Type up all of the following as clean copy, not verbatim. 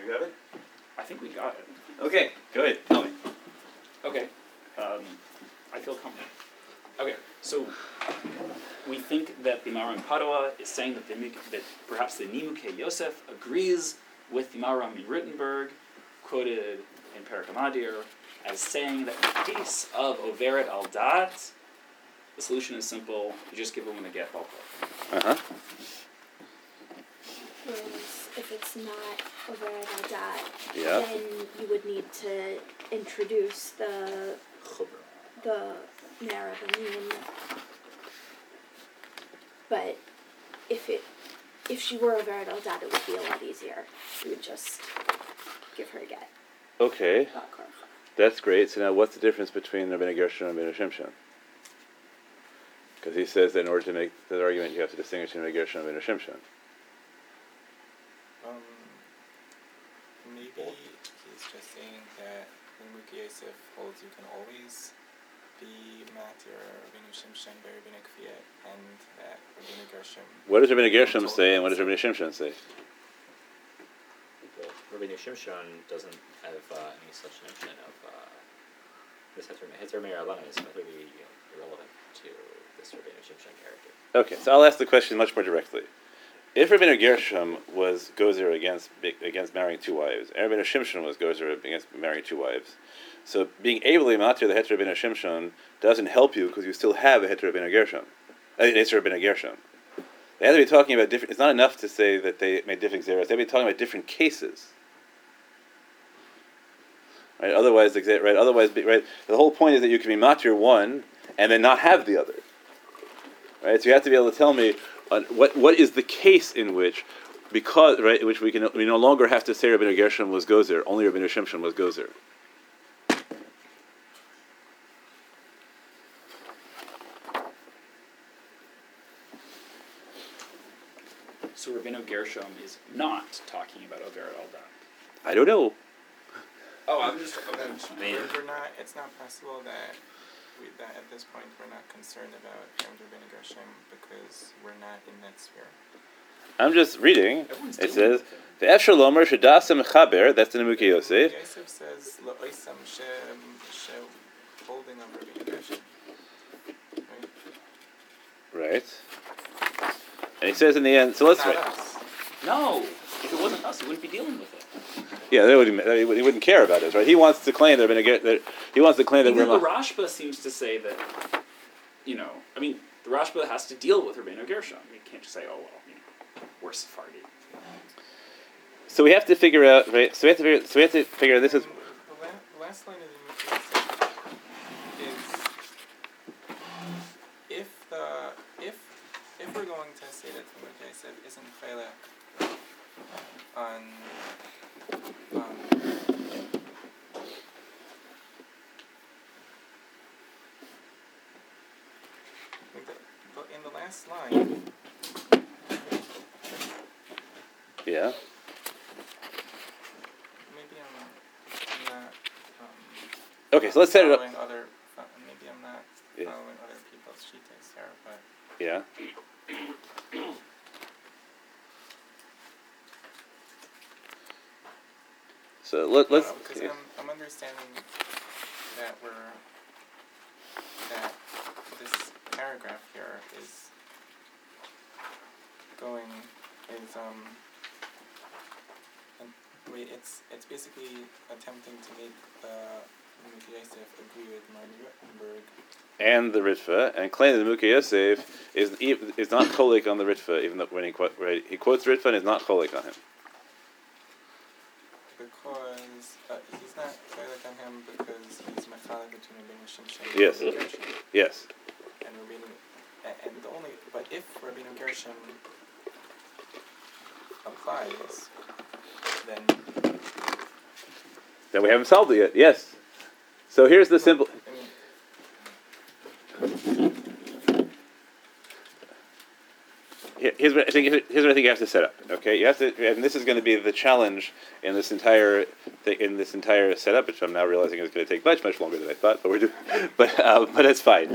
you have it? I think we got it. Okay, go ahead. Tell me. Okay. I feel comfortable. Okay, so we think that the Maharam Padua is saying that that perhaps the Nimukei Yosef agrees with the Maharam in Rittenberg, quoted in Perek Amadir, as saying that in the case of Overet al Dat, the solution is simple: you just give a woman a get balkor. Whereas if it's not Overet al Dat, Yeah. then you would need to introduce the Marabamin. But if she were Overet al Dat, it would be a lot easier. You would just give her a get. Okay, Balkor. that's great. So now what's the difference between Rabbeinu Gershon and Rabbeinu Shimshon? Because he says that in order to make the argument, you have to distinguish between Rabbeinu Gershon and Rabbeinu Shimshon. Maybe he's just saying that Nimukei Yosef holds you can always be Matir Rabbeinu Shimshon by Rabbeinu Kviat, and that Rabbeinu Gershon. What does Rabbeinu Gershon say, and what does Rabbeinu Shimshon say? Well, Rabbeinu Shimshon doesn't have any such notion of this Heter Meir Alana is completely irrelevant to this Rabbeinu Shimshon character. Okay, so I'll ask the question much more directly. If Rabbeinu Gershom was gozer against marrying two wives, and Rabbeinu Shimshon was gozer against marrying two wives, so being able to matir the heter Rabbeinu Shimshon doesn't help you because you still have a heter Rabbeinu Gershom, heter Rabbeinu Gershom. They have to be talking about different. It's not enough to say that they made different zeros. They have to be talking about different cases. Right. Otherwise, right. The whole point is that you can be matir one and then not have the other. Right. So you have to be able to tell me what is the case in which, because right, in which we no longer have to say Rabbeinu Gershom was gozer, only Rabbeinu Shimshon was gozer. So Rabbeinu Gershom is not talking about Overet al Dat. I don't know. Oh, I'm just. It's not possible that at this point we're not concerned about Rabbeinu Gershom because we're not in that sphere. I'm just reading. Everyone's It dealing says, with it. "Ve'efshar lomer shedasem chaber." That's the Nimukei Yosef. Yosef says lo'oisam she holding of Rabbeinu Gershom. Right. And he says in the end. So let's Not wait. us. No, if it wasn't us, he wouldn't be dealing with it. Yeah, he wouldn't care about it, right? He wants to claim that he wants to claim that Even we're the Rashba seems to say that, the Rashba has to deal with Rabbeinu Gershom. You can't just say, oh, well, we're Sephardi. So we have to figure out, right? So we have to figure out this is. The last line of the Nimukei Yosef is if we're going to say that the Nimukei Yosef isn't chayla on in the last line. Yeah. Maybe I'm not. Okay, so let's set it up. Maybe I'm not following other people's shitas here, but. Yeah. So let's. Because I'm understanding that this paragraph here is it's basically attempting to make the Nimukei Yosef agree with Martin Rittenberg And the Ritva, and claim that the Nimukei Yosef is not cholik on the Ritva, even though when he quotes Ritva and is not cholik on him. because he's not cholik on him because he's mechalik between Rabbeinu Shimshon Yes. and Rabbeinu Gershom. Yes. But if Rabbeinu Gershom applies, then We haven't solved it yet. Yes. So here's the simple. Here's what I think you have to set up. Okay, you have to, and this is going to be the challenge in this entire setup, which I'm now realizing is going to take much longer than I thought. But we're doing, but it's fine.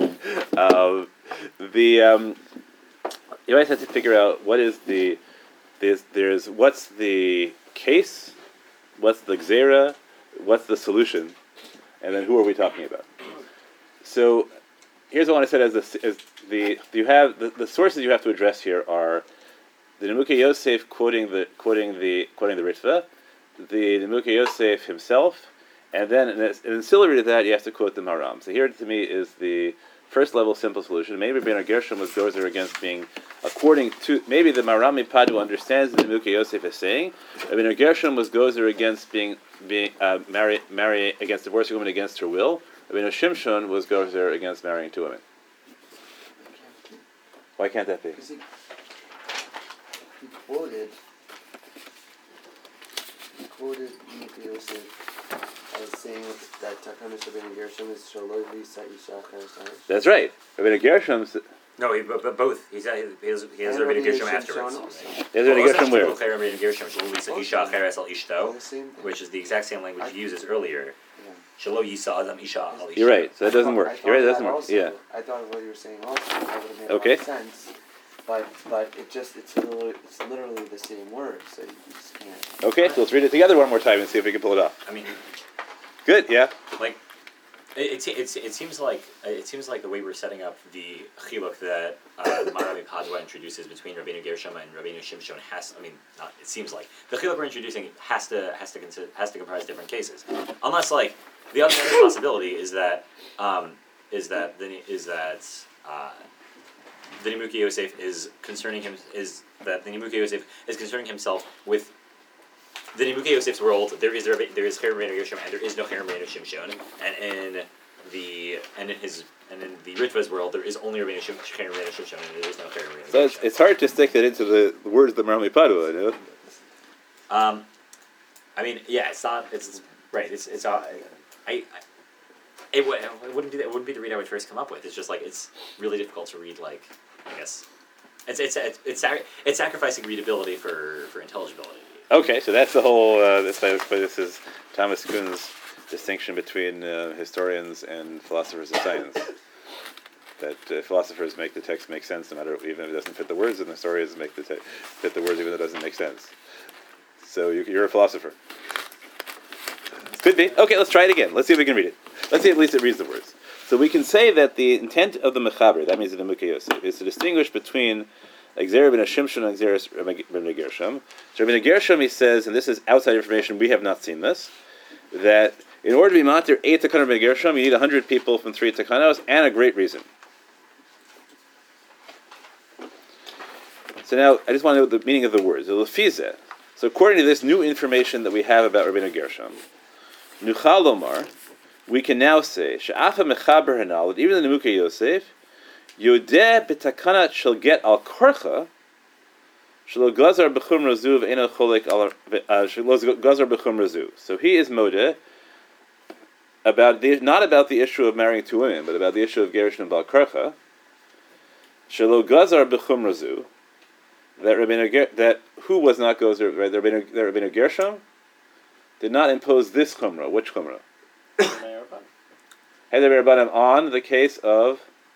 You always have to figure out what is what's the case the gzera, what's the solution, and then who are we talking about? So here's what I said as the sources you have to address here are the Nimukei Yosef quoting the Ritva, the Nimukei Yosef himself, and then an ancillary to that you have to quote the Maram. So here to me is the first level simple solution. Maybe Rabbeinu Gershom was gozer against being, according to, maybe the Maram Padua understands what the Nimukei Yosef is saying. Rabbeinu Gershom was gozer against being marry against divorcing a woman against her will. Rabbeinu Shimshon was gozer against marrying two women. Why can't that be? Because he quoted Nimukei Yosef as saying that Takanos Rabbeinu Gershom is Shaloi Lisa Isha Cheres. That's right. Rabbeinu Gershom. No, but both. He has Rabbeinu Gershom afterwards. He has Rabbeinu Gershom where? Rabbeinu Gershom Shelo Lisa Isha Cheres al Ishto, The same thing. which is the exact same language he uses earlier. Yeah. Shelo Yisa Adam Isha al Ishto. You're right. So that doesn't work. I thought You're right. It that doesn't work. also- Yeah. I thought what you were saying also that would have made Okay. a lot of sense. But it's literally the same word, so you just can't. Okay. So let's read it together one more time and see if we can pull it off. I mean, Good. Yeah. like, it seems like the way we're setting up the chiluk that the Marami Padua introduces between Rabbeinu Gershom and Rabbeinu Shimshon it seems like the chiluk we're introducing has to comprise different cases, unless like the other possibility is that the Nimukei Yosef is concerning himself with the Nimukei Yosef's world. There is Cher Rabbeinu Gershom and there is no Cher Rabbeinu Shimshon, and in the Ritva's world there is only Rabbeinu Cher Rabbeinu Shimshon and there is no Cher Rabbeinu So Gershom. it's hard to stick that into the words of the Marami Padua. You know? I mean, yeah, it's not. It's right. It wouldn't be the read I would first come up with. It's just like it's really difficult to read. Like I guess it's sacrificing readability for intelligibility. Okay, so that's the whole. This is Thomas Kuhn's distinction between historians and philosophers of science. That philosophers make the text make sense no matter even if it doesn't fit the words, and historians make the text fit the words even though it doesn't make sense. So you're a philosopher. Could be. Okay, let's try it again. Let's see if we can read it. Let's see if at least it reads the words. So we can say that the intent of the Mechaber, that means the Nimukei Yosef, is to distinguish between Gzera ben Shimshon and Gzera ben Gershom. So Rabbeinu Gershom, he says, and this is outside information, we have not seen this, that in order to be matir 8 Takanos ben Gershom, you need 100 people from 3 Takanos, and a great reason. So now, I just want to know the meaning of the words. The Lefizeh. So according to this new information that we have about Rabbeinu Gershom, Nuchal Lomar, we can now say, She'afa mechaber hanal, that even the Nimukei Yosef, Yodeh b'takanat shall get al korcha, shelo gazar b'chum razu v'eno cholek al shelo gazar b'chum razu. So he is modeh not about the issue of marrying two women, but about the issue of gerushin and bal korcha. Shelo gazar b'chum razu. That who was not gozer, right? That Rabbeinu Gershom did not impose this chumrah. Which chumrah? Heder Rabbanim on the case of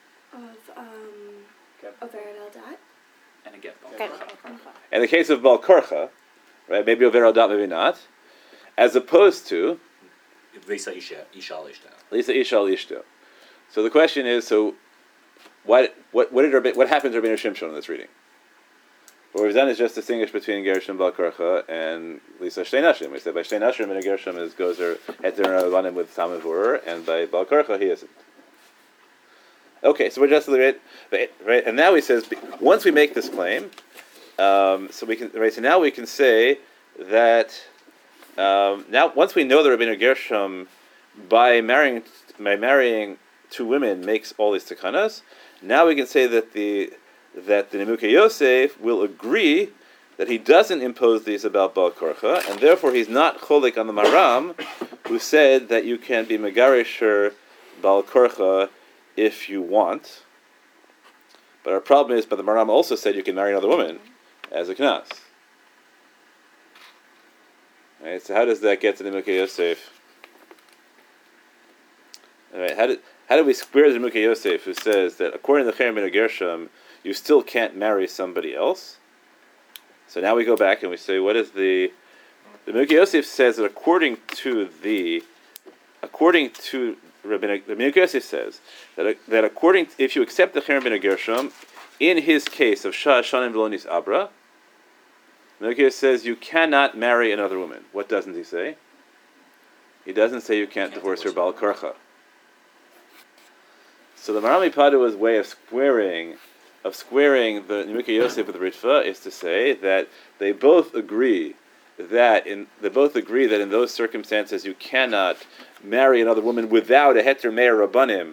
Vered Eldat. And again, in the case of Bal Korcha, right? Maybe over Eldat, maybe not. As opposed to Lisa Isha al Ishto. Lisa Isha al Ishto. So the question is: so what happened to Rabbeinu Shimshon in this reading? What we've done is just distinguish between Gershom Bal Korcha and Lisa Shtei Nashim. We said by Shtei Nashim, Rabbeinu Gershom is gozer heter Rabbanim with Tam V'ur, and by Bal Korcha he isn't. Okay, so we're just right, and now he says once we make this claim, so now we can say that now once we know that Rabbeinu Gershom by marrying two women makes all these takanas, now we can say that the Nimukei Yosef will agree that he doesn't impose these about Bal Korcha, and therefore he's not cholik on the Maram, who said that you can be megarisher Bal Korcha if you want. But our problem is, but the Maram also said you can marry another woman as a knas. Right, so how does that get to the Nimukei Yosef? All right, how do we square the Nimukei Yosef who says that according to the Cher Rabbeinu Gershom you still can't marry somebody else? So now we go back and we say, what is the Rabbi Yosef says that according to Rabbi Yosef says that according if you accept the Cherem ben Gershom, in his case of Shah Shanim Velonis Abra, Rabbi Yosef says you cannot marry another woman. What doesn't he say? He doesn't say you can't divorce her Bal Karcha. So the Marami Padua's way of squaring the Nimukei Yosef with the Ritva is to say that they both agree that in those circumstances you cannot marry another woman without a heter meir rabbanim.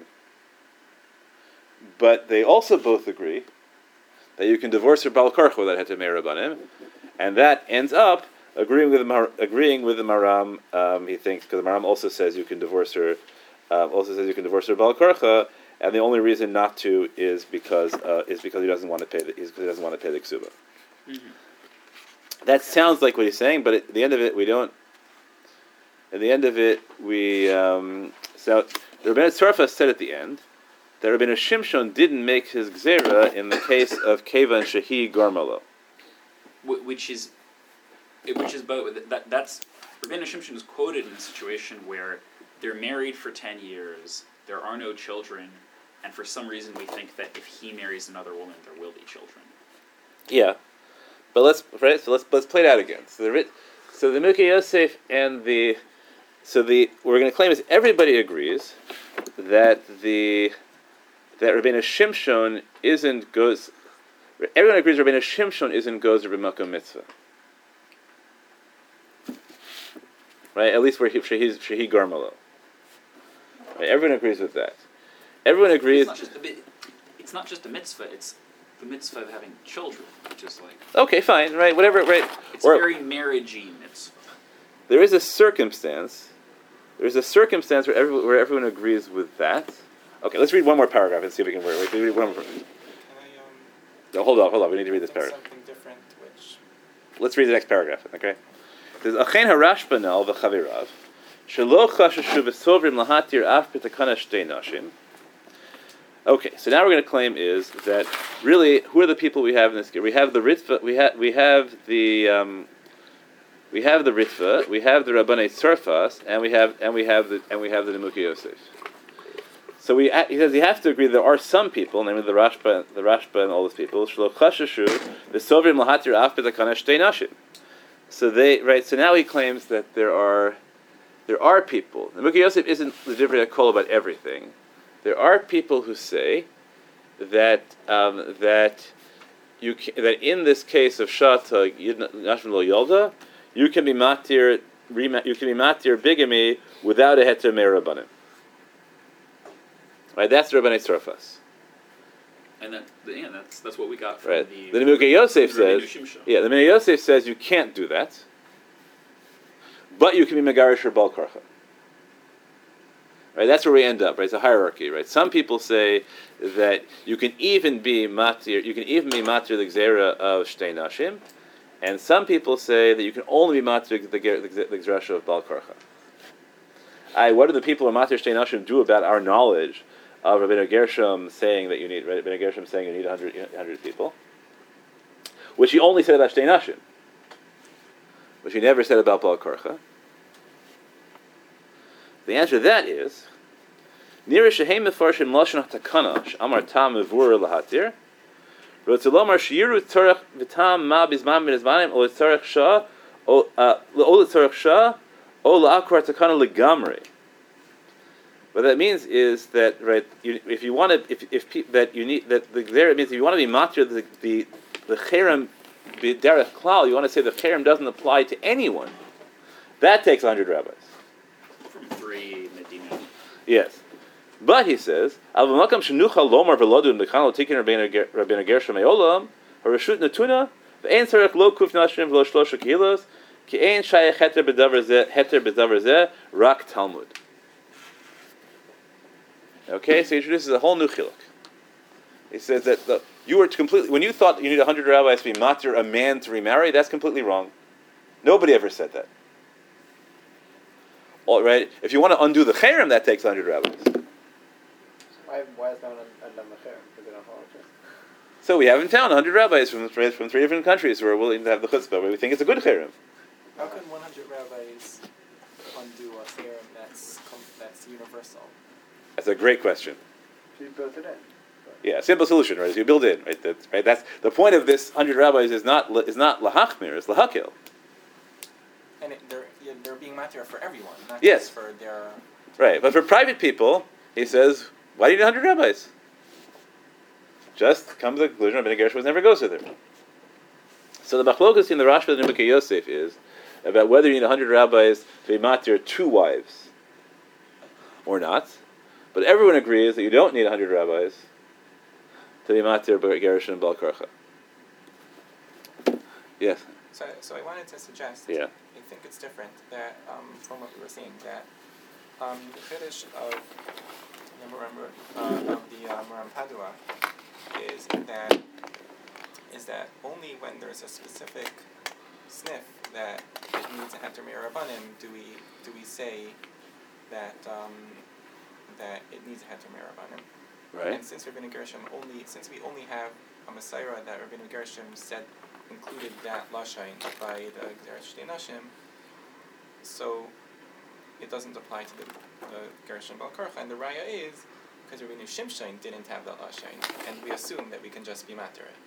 But they also both agree that you can divorce her Bal Karcha without heter meir rabbanim, and that ends up agreeing with the Maram. He thinks because the Maram also says you can divorce her. Bal Karcha. And the only reason not to is because he doesn't want to pay the ksuba. Mm-hmm. That sounds like what he's saying, but at the end of it, we don't. At the end of it, so the Rebbeinu Tzorfa said at the end that Rebbeinu Shimshon didn't make his gzera in the case of Kevan Shehi Garmalo, which is both. That's Rebbeinu Shimshon is quoted in a situation where they're married for 10 years, there are no children, and for some reason we think that if he marries another woman, there will be children. Yeah, but let's play it out again. So the Nimukei Yosef and what we're going to claim is everybody agrees that Rabbeinu Shimshon isn't goes. Everyone agrees Rabbeinu Shimshon isn't goes b'makom mitzvah. Right, at least where shehi garmalo. Right, everyone agrees with that. Everyone agrees. It's not just a mitzvah; it's the mitzvah of having children, which is like okay, fine, right, whatever, right. It's a very marriagey mitzvah. There is a circumstance. There's a circumstance where everyone agrees with that. Okay, let's read one more paragraph and see if we can work. Read one more. Can I No, hold on. We need to read this paragraph. something different, which Let's read the next paragraph. Okay. It says Achen harashbanal v'chavirav shelo chashashu v'sovrim lahatir af b'takana shtei nashim. Okay, so now we're going to claim is that really who are the people we have in this? We have the Ritva. We have the Ritva. We have the Rabbanei Tzorfas, and we have the Nimukei Yosef. So he says you have to agree there are some people, namely the Rashba and all those people. Shelo chashashu v'sovrim lahatir af b'takana shtei nashim. So So now he claims that there are people. Nimukei Yosef isn't the Divrei HaKol about everything. There are people who say that in this case of Shata Nashim Lo Yolda, you can be matir bigamy without a heter meir rabbanim. Right, that's the Rabbanei Tzorfas. And that's what we got from right. The Nimukei Yosef says, the Nimukei Yosef says you can't do that, but you can be megarish or bal karcha. Right, that's where we end up. Right, it's a hierarchy. Right, some people say that you can even be matir the gzera of shtei nashim, and some people say that you can only be matir the gzera of bal karcha. What do the people of matir shtei nashim do about our knowledge of Rabbeinu Gershom saying that you need 100 people, which he only said about shtei nashim, which he never said about bal karcha? The answer to that is Nira shehem mefarshim lashon hatakana amar tam mevur lahatir rotzilomar shiru tzarech v'tam ma bizman min azmanim o tzarech shah o tzarech shah o la'akar takana legamri. What that means is that if you want to it means if you want to be matir the cherem derech klal, you want to say the cherem doesn't apply to anyone. That takes 100 rabbis. From 3 Medina. Yes, but he says, "Al v'makam shenucha lomar v'lodun b'chanol tikin Rabbeinu Gershom me'olam harashut natuna v'ein tzarech lo kuf nashim v'lo shlosha kehilos ki ein shayach heter b'davar zeh rak Talmud." Okay, so he introduces a whole new chiluk. He says that when you thought you need 100 rabbis to be matir a man to remarry, that's completely wrong. Nobody ever said that. All right, if you want to undo the cherem, that takes 100 rabbis. Why is no one undone the cherem? Because they don't follow it. So we haven't found 100 rabbis from 3 different countries who are willing to have the chutzpah, where we think it's a good cherem. How could 100 rabbis undo a theorem that's universal? That's a great question. So you built it in. Yeah, simple solution, right? Is you build in, right? That's right. That's the point of this 100 rabbis is not lahachmir, it's lahakil. And they're being matter for everyone, not Yes. just for their. Right, but for private people, he says, why do you need 100 rabbis? Just comes to the conclusion Rabbeinu Gershom was never goes with her. So the machlokas in the Rashba and Nibukei Yosef is about whether you need 100 rabbis to be matir 2 wives or not. But everyone agrees that you don't need 100 rabbis to be matir Gershom and Bal Karcha. Yes. So I wanted to suggest. Yeah. I think it's different that from what we were saying that the Kiddush of the Moram Padua is that only when there's a specific sniff that it needs a heter mirabanim do we say that that it needs a heter mirabanim. Right. And since Rabbeinu Gershom we only have a Messiah that Rabbeinu Gershom said included that lashain by the Gzeres Shtei Nashim, so it doesn't apply to the Gershom Bal Karcha, and the raya is because Rabbeinu Shimshon didn't have that lashain, and we assume that we can just be matter it.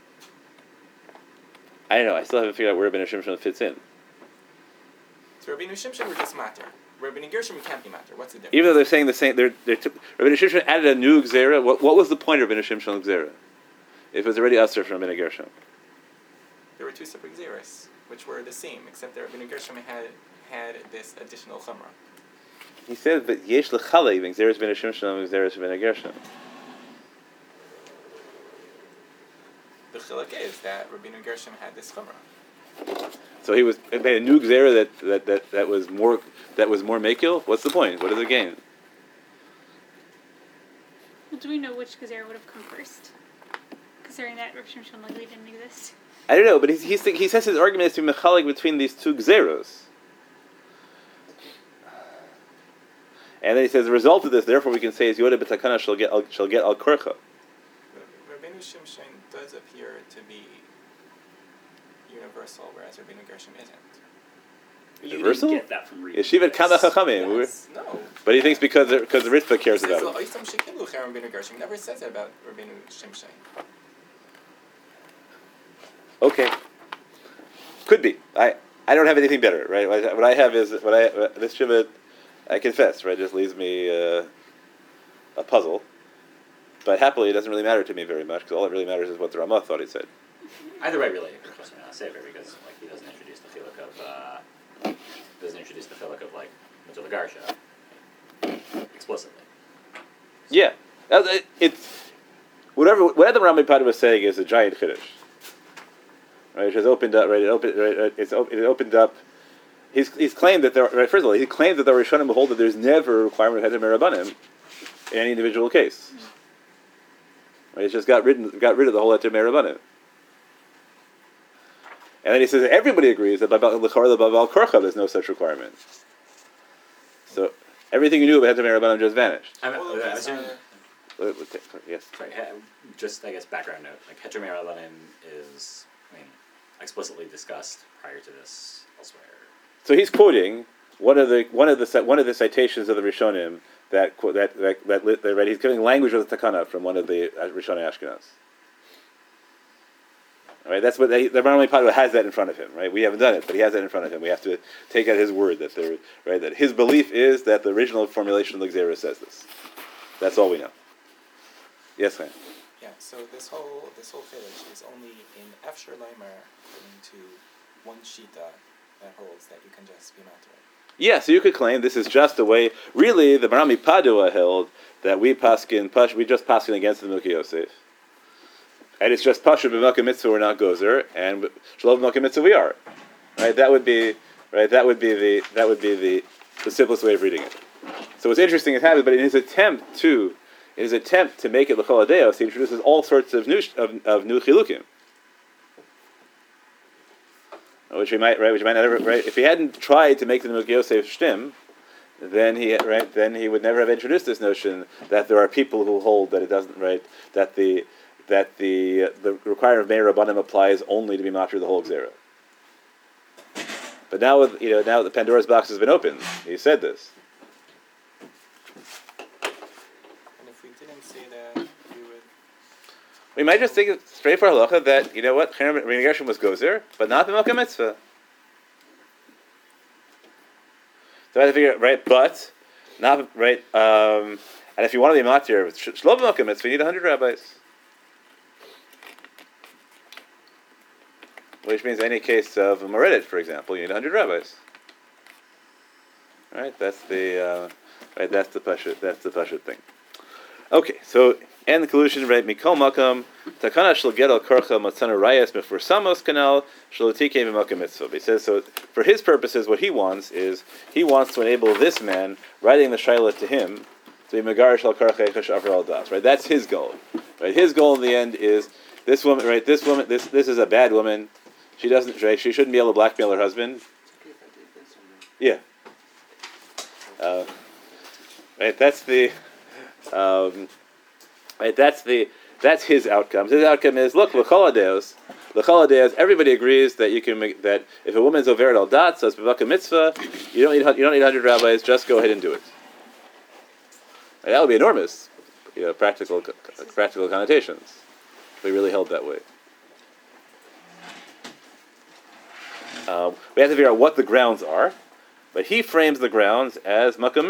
I don't know. I still haven't figured out where Rabbeinu Shimshon fits in. So Rabbeinu Shimshon we're just matter. Rabbeinu Gershom we can't be matter. What's the difference? Even though they're saying the same, Rabbeinu Shimshon added a new gzera. What was the point of Rabbeinu Shimshon gzera? If it was already usher from Rabbeinu Gershom. There were 2 separate gzeras, which were the same, except that Rabbeinu Gershom had this additional chumrah. He said that yesh lechalei ben gzeres Rabbeinu Shimshon and gzeres Rabbeinu Gershom. The chiluk is that Rabbeinu Gershom had this chumrah. So he made a new gzera that was more mekil. What's the point? What does it gain? Well, do we know which Gezerah would have come first? Considering that Rav Shimshon likely didn't exist. I don't know, but he says his argument is to be mechalik between these 2 gzeros. And then he says the result of this, therefore, we can say is Yoda b'takana shall get al korcha. Rabbeinu Shimshon does appear to be universal, whereas Rabbeinu Gershom isn't. Universal? You didn't get that from reading. Yeshiva Kama Chachamim. Yes, no. But he thinks because the Ritva cares about it. Oisam Shekilu Cherem Rabbeinu Gershom never says it about Rabbeinu Shimshon. Okay, could be. I don't have anything better, right? What I have is this shiva. I confess, right? Just leaves me a puzzle. But happily, it doesn't really matter to me very much because all that really matters is what the Ramah thought he said. Either way, really, trust me, I'll say it because like he doesn't introduce the chiluk of like Mitzvah Garsha explicitly. Yeah, it's whatever the Rambam Pada was saying is a giant chiddush. Right, it has opened up. Right, it opened up. He's claimed that first of all, he claimed that the Rishonim hold that there's never a requirement of Heter Merabanim in any individual case. Right, it's just got rid of the whole Heter Merabanim. And then he says that everybody agrees that by Bal Korcha there's no such requirement. So everything you knew about Heter Merabanim just vanished. Yes. Sorry, just I guess background note. Like Heter Merabanim is, explicitly discussed prior to this elsewhere. So he's quoting one of the citations of the Rishonim that he's giving language of the Takana from one of the Rishonim Ashkenaz. All right, that's what the Rambam Padua has that in front of him. Right, we haven't done it, but he has that in front of him. We have to take out his word that that his belief is that the original formulation of the Gzera says this. That's all we know. Yes, ma'am. Yeah. So this whole chiddush is only in Efshar Leimer into one shita that holds that you can just be matter. Yeah, so you could claim this is just a way. Really, the Marami Padua held that we just paskin against the Milki Yosef, and it's just pasha b'melka mitzvah we're not gozer, and shalom b'melka mitzvah we are. Right? That would be the simplest way of reading it. So what's interesting is happening, but in his attempt to make it l'chol hadeos, he introduces all sorts of new chilukim. Which we might not ever, right? If he hadn't tried to make the Milki Yosef shtim, then he would never have introduced this notion that there are people who hold that it doesn't, right? That the requirement of Meir Rabbanim applies only to be matur the whole Gzera. But now now the Pandora's box has been opened. He said this. And if we didn't say that, we would. We might just think it straight for halacha that what Rabbeinu Gershom was gozer, but not the Milka Mitzvah. So I have to figure right, but not right. And if you want to be matir with shlo b'Milka Mitzvah, you need 100 rabbis. Which means any case of a Moredet, for example, you need 100 rabbis. Right, that's the that's the pashut thing. Okay, so and the conclusion, right? Mikol makam takana shel gedol korcha matzana rayas mefursamos kanal shel tike b'Milka Mitzvah. He says so. For his purposes, what he wants to enable this man writing the shayla to him to be megar shel korcha ekash avar al das. Right, that's his goal. Right, his goal in the end is this woman. Right, this woman. This is a bad woman. She doesn't. Right, she shouldn't be able to blackmail her husband. It's okay if I take this or no? Yeah. Right, that's the. Right, that's his outcome. His outcome is look, l'choladeos, everybody agrees that you can make that if a woman's overet al dat, so it's b'Milka Mitzvah, you don't need 100 rabbis. Just go ahead and do it. Right, that would be enormous, practical connotations. If we really held that way. We have to figure out what the grounds are, but he frames the grounds as makom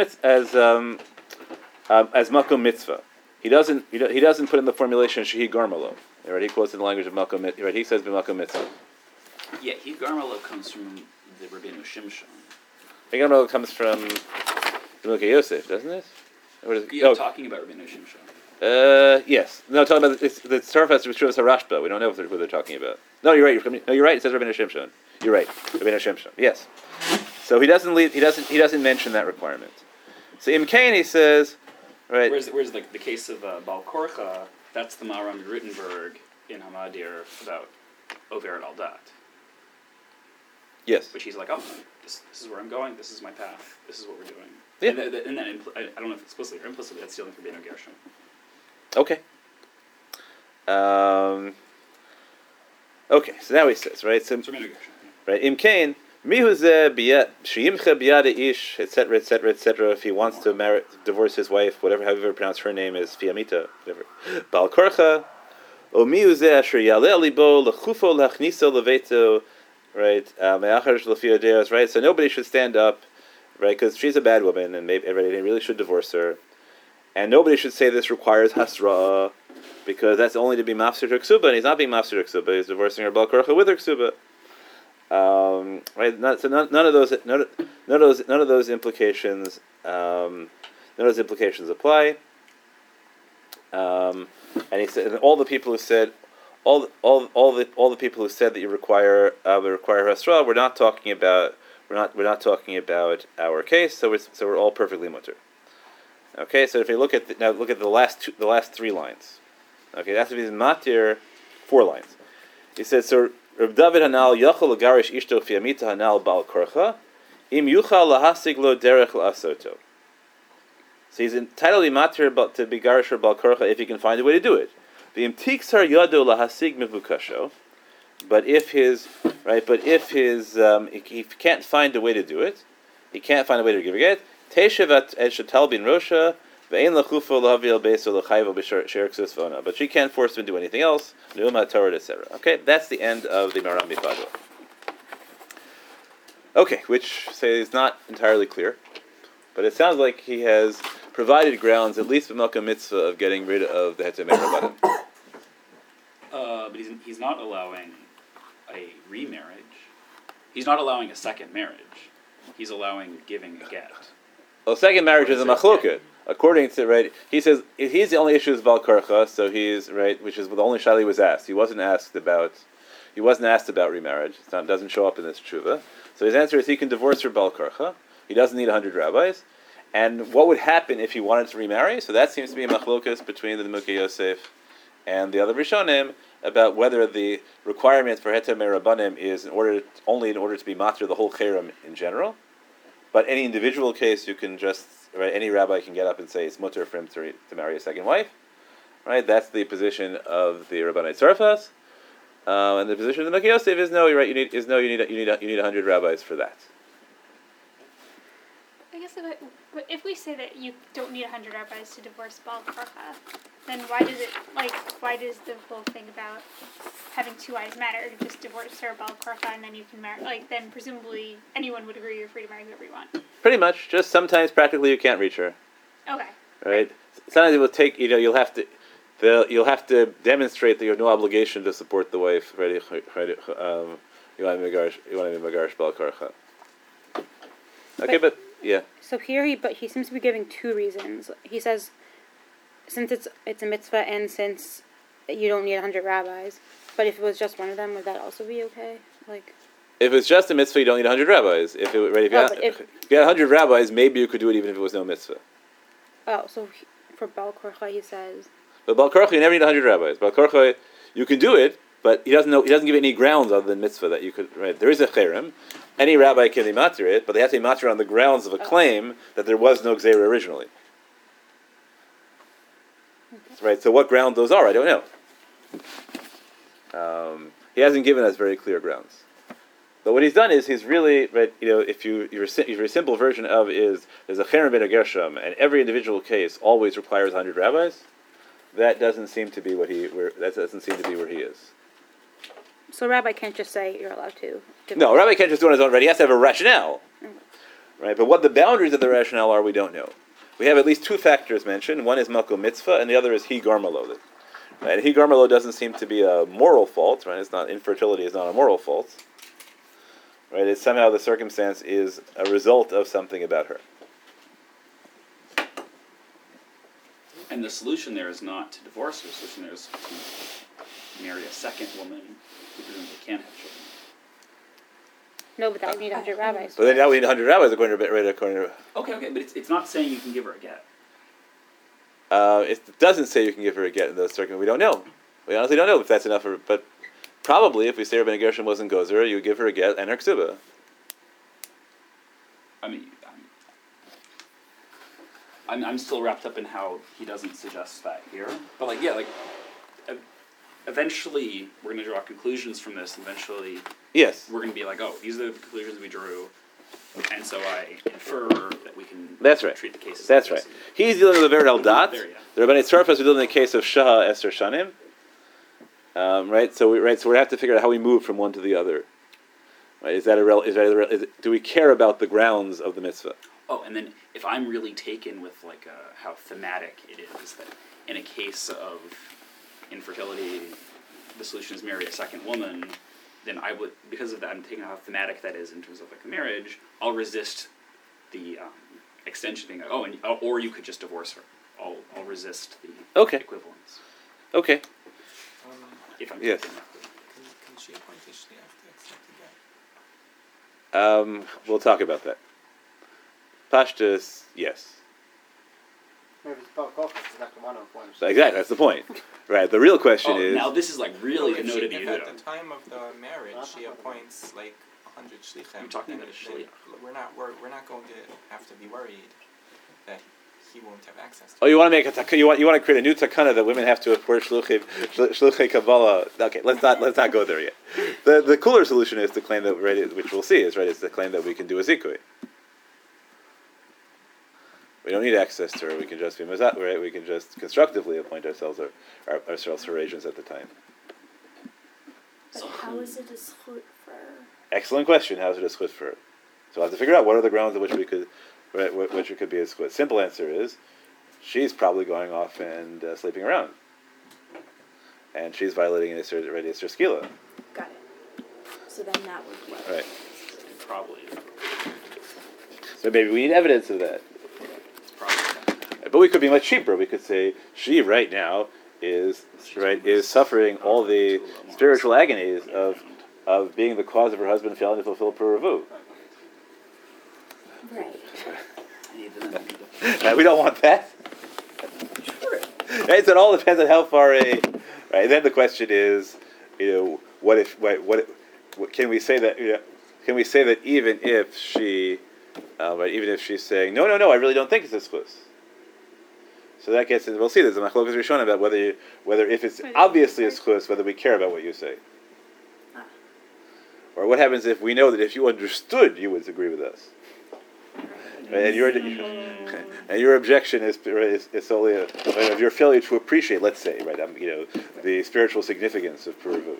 mitzvah. He doesn't put in the formulation shehi garmalo. Right, he quotes in the language of makom mitzvah. Right, he says b'makom mitzvah. Yeah, he garmalo comes from the Rabbeinu Shimshon. Garmalo comes from the Milka Yosef, doesn't it? What is it? You're talking about Rabbeinu Shimshon. Yes. No, talking about the surface of Shuvas Harashba. We don't know who they're talking about. No, you're right. You're right. It says Rabbeinu Shimshon. You're right. Rabbeinu Shimshon. Yes. So he doesn't mention that requirement. So Imkain he says, right. Whereas the case of Baal Korcha, that's the Maharam Rittenberg in Hamadir about Overet al Dat. Yes. Which he's like, oh, this is where I'm going. This is my path. This is what we're doing. Yeah. And then I don't know if explicitly or implicitly that's stealing from Rabbeinu Gershom. Okay. Okay. So now he says, right. So It's Rabbeinu Gershom. right. Imkain. Ish, etc., etc., etc. If he wants to divorce his wife, however you pronounce her name is Fiamita, whatever. Baal Korcha, o miuze asher yaleh libo lechufo lachniso leveto, right? Me'achar shlefi adeos, right? So nobody should stand up, right? Because she's a bad woman, and maybe everybody really should divorce her. And nobody should say this requires hasra, because that's only to be mafsir to ksuba, and he's not being mafsir to ksuba. He's divorcing her Baal Korcha with her ksuba. Right, none of those implications apply. And he said, and all the people who said, all the people who said that you require hasra, we're not talking about our case. So we're all perfectly mutter. Okay, so if you look at the last three lines. Okay, that's to be matir 4 lines. He says so. Reb David Hanal yachol lagarish ishto fiamita Hanal Baal Korcha im yuchal lahasig lo derech la'asoto. So he's entitled to be garish or Baal Korcha if he can find a way to do it. V'im tiksar yado lahasig mevukasho, but if he can't find a way to do it, he can't find a way to give a get. Teshev et shatal bin rosha. But she can't force him to do anything else. Etc. Okay, that's the end of the Maharam Mipadua. Okay, which is not entirely clear, but it sounds like he has provided grounds, at least for Milka Mitzvah, of getting rid of the Heter Rabbanim. But he's not allowing a remarriage. He's not allowing a second marriage. He's allowing giving a get. Well, second marriage is a machloket. According to, right, he says he's the only issue is Baal Korcha, so he's right, which is the only shali was asked. He wasn't asked about remarriage. It doesn't show up in this tshuva. So his answer is he can divorce her Baal Korcha. He doesn't need 100 rabbis. And what would happen if he wanted to remarry? So that seems to be a machlokas between the Milka Yosef and the other Rishonim about whether the requirement for Heter Rabbanim is only in order to be matir the whole cherem in general, but any individual case you can just. Right, any rabbi can get up and say it's mutter for him to marry a second wife. Right, that's the position of the Rabbanai Tzarfas. And the position of the Milky Yosef is no. You're right. You need 100 rabbis for that. I guess if we say that you don't need 100 rabbis to divorce Baal Korcha, then why does the whole thing about having two wives matter? Just divorce her Baal Korcha and then you can marry, then presumably anyone would agree you're free to marry whoever you want. Pretty much. Just sometimes practically you can't reach her. Okay. Right. Sometimes it will take. You'll have to demonstrate that you have no obligation to support the wife. Right. You want to be megarish Baal Korcha. Okay, but yeah. So here he seems to be giving two reasons. He says, since it's a mitzvah and since you don't need 100 rabbis, but if it was just one of them, would that also be okay? Like, if it's just a mitzvah, you don't need 100 rabbis. If you had 100 rabbis, maybe you could do it even if it was no mitzvah. Oh, so for Baal Korcha he says. But Baal Korcha, you never need 100 rabbis. Baal Korcha, you can do it, but he doesn't give any grounds other than mitzvah that you could. Right, there is a cherem. Any rabbi can be matir it, but they have to be matir on the grounds of a claim that there was no gzeira originally. Okay. Right. So what ground those are, I don't know. He hasn't given us very clear grounds. But what he's done is he's really, right, if your simple version of is there's a cherem ben a gershom, and every individual case always requires 100 rabbis. That doesn't seem to be where he is. So rabbi can't just say you're allowed to. No, rabbi can't just do it on his own. Right, he has to have a rationale. Okay. Right, but what the boundaries of the rationale are, we don't know. We have at least two factors mentioned. One is makom mitzvah, and the other is hi garmalo. Right, hi garmalo doesn't seem to be a moral fault. Right, it's not infertility is not a moral fault. Right, it's somehow the circumstance is a result of something about her. And the solution there is not to divorce her. The solution there is to marry a second woman who presumably can't have children. No, but that would need 100 rabbis. But then now we need 100 rabbis according to. Okay, but it's not saying you can give her a get. It doesn't say you can give her a get in those circumstances. We don't know. We honestly don't know if that's enough. But probably, if we say Rabbeinu Gershom wasn't gozer, you would give her a get and her ksuba. I mean, I'm still wrapped up in how he doesn't suggest that here. But eventually we're going to draw conclusions from this. Eventually, yes, we're going to be like, oh, these are the conclusions we drew, and so I infer that we can. That's right. Treat the cases. That's like right. He's dealing with a vered al dat. There, yeah. The Rabbanei Tzarfas are dealing in the case of Shaha Esther Shanim. Right. So we have to figure out how we move from one to the other. Right. Do we care about the grounds of the mitzvah? Oh, and then if I'm really taken with how thematic it is that in a case of infertility, the solution is marry a second woman, then I would, because of that, I'm taking how thematic that is in terms of a marriage. I'll resist the extension being or you could just divorce her. I'll resist the equivalence. Okay. If I'm yes. taking that. Can she appoint a shliach to accept the get? We'll talk about that. Pashtus, yes. Maybe it's Baal Korcha, it's not the one on point. Exactly, that's the point. Right, the real question is... now this is really the note of the If at the time of the marriage she appoints 100 shlichim, I'm talking about a shliach. We're not going to have to be worried that he won't have access to. Oh, you want to make a you want to create a new takana that women have to approach shluchei kabbalah. Okay, let's not go there yet. The cooler solution is to claim that which we'll see is to claim that we can do a zikui. We don't need access to her. We can just be mazat. Right? We can just constructively appoint ourselves her agents at the time. But how is it a zchut for? Excellent question. How is it a zchut for her? So we'll have to figure out what are the grounds on which we could. Right, which it could be a zchut. Simple answer is, she's probably going off and sleeping around, and she's violating an Isser Skila. Got it. So then that would work. Right. Probably. So maybe we need evidence of that. It's probably. But we could be much cheaper. We could say she right now is suffering all the spiritual agonies of being the cause of her husband failing to fulfill puravu. Right. We don't want that. Right, so it all depends on how far right. Then the question is, what can we say that? Can we say that even if she, even if she's saying no, I really don't think it's a zchus. So that gets into, we'll see. There's a machlokas rishon about whether if it's obviously a zchus, whether we care about what you say. Or what happens if we know that if you understood, you would agree with us? Right? And your objection is solely of your failure to appreciate, let's say, right? The spiritual significance of Puruvut.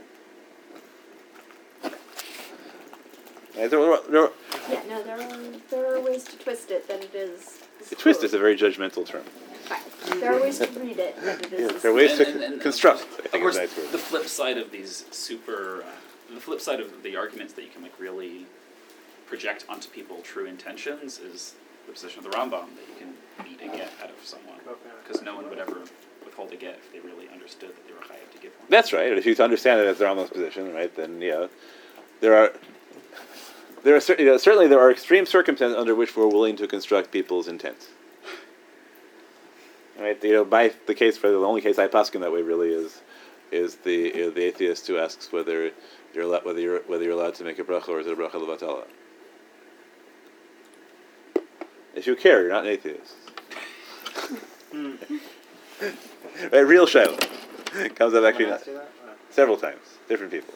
Right? Yeah, no, there are ways to twist it that it is. Twist is a very judgmental term. Right. There are ways to read it that it is. There are ways to And construct. I Of think course, is a nice word. the flip side of these the flip side of the arguments that you can like really project onto people true intentions is the position of the Rambam that you can beat a get out of someone because no one would ever withhold a get if they really understood that they were chayav to give one. That's right. If you understand it as the Rambam's position, right, then there are certainly there are extreme circumstances under which we're willing to construct people's intents. Right, the only case I paskin that way really is the atheist who asks whether you're allowed to make a bracha or is it a bracha levatala. If you care, you're not an atheist. Right, real show comes up actually several times, different people.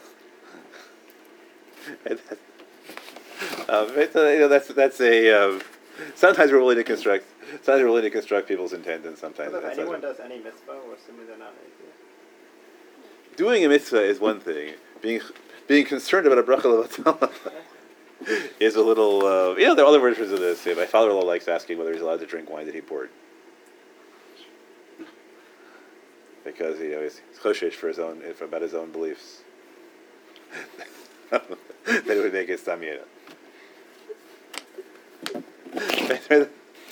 That's a. Sometimes we're willing to construct. Sometimes we're willing to construct people's intent, and sometimes. If anyone does any mitzvah, we're assuming they're not atheist. Doing a mitzvah is one thing. Being concerned about a bracha levatala is a little. There are other versions of this. My father-in-law likes asking whether he's allowed to drink wine that he poured, because he's choshesh about his own beliefs. That it would make it stamina. There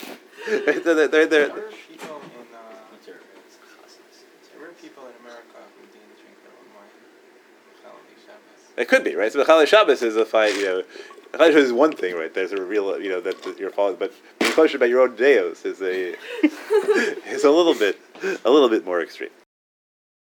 were people in America who didn't drink their own wine. Chalei Shabbos. It could be, right? So Chalei Shabbos is a fight. Chalei Shabbos is one thing, right? There's a real, that you're following, but being kosher about your own deos is a little bit more extreme.